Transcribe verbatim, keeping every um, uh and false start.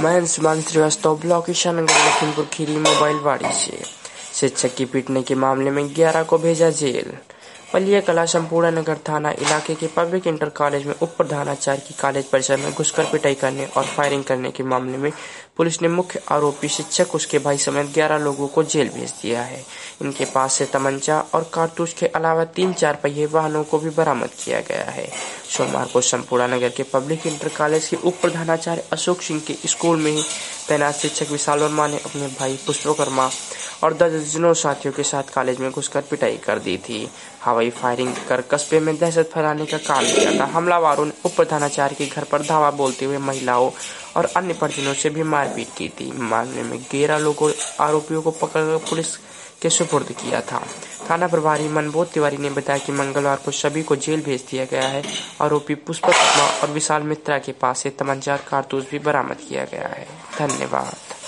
मैं Anshuman Srivastava block Ishanagar Lakhimpur Kheri mobile वाड़ी से शिक्षक की पीटने के मामले में ग्यारह को भेजा जेल। पलिया कला संपूर्ण नगर थाना इलाके के पब्लिक इंटर कॉलेज में उप प्रधानाचार्य की कॉलेज परिसर में घुसकर पिटाई करने और फायरिंग करने के मामले में पुलिस ने मुख्य आरोपी शिक्षक उसके भाई समेत ग्यारह लोगों को जेल भेज दिया है। इनके पास से तमंचा और कारतूस के अलावा तीन चार पहिए वाहनों को भी बरामद किया गया है। सोमवार को संपूर्ण नगर के पब्लिक इंटर कॉलेज के उप प्रधानाचार्य अशोक सिंह के स्कूल में ही तैनात शिक्षक विशाल वर्मा ने अपने भाई पुष्पकर्मा और दर्जनों साथियों के साथ कॉलेज में घुसकर पिटाई कर दी थी। हवाई फायरिंग कर कस्बे में दहशत फैलाने का काम किया था। हमलावरों ने उप प्रधानाचार्य के घर पर धावा बोलते हुए महिलाओं और अन्य परिजनों से भी मारपीट की थी। मामले में ग्यारह लोगों आरोपियों को पकड़कर पुलिस के सुपुर्द किया था। थाना प्रभारी मनबोध तिवारी ने बताया कि मंगलवार को सभी को जेल भेज दिया गया है। आरोपी पुष्पकर्मा और विशाल मित्रा के पास से तमंचा और कारतूस भी बरामद किया गया है। धन्यवाद।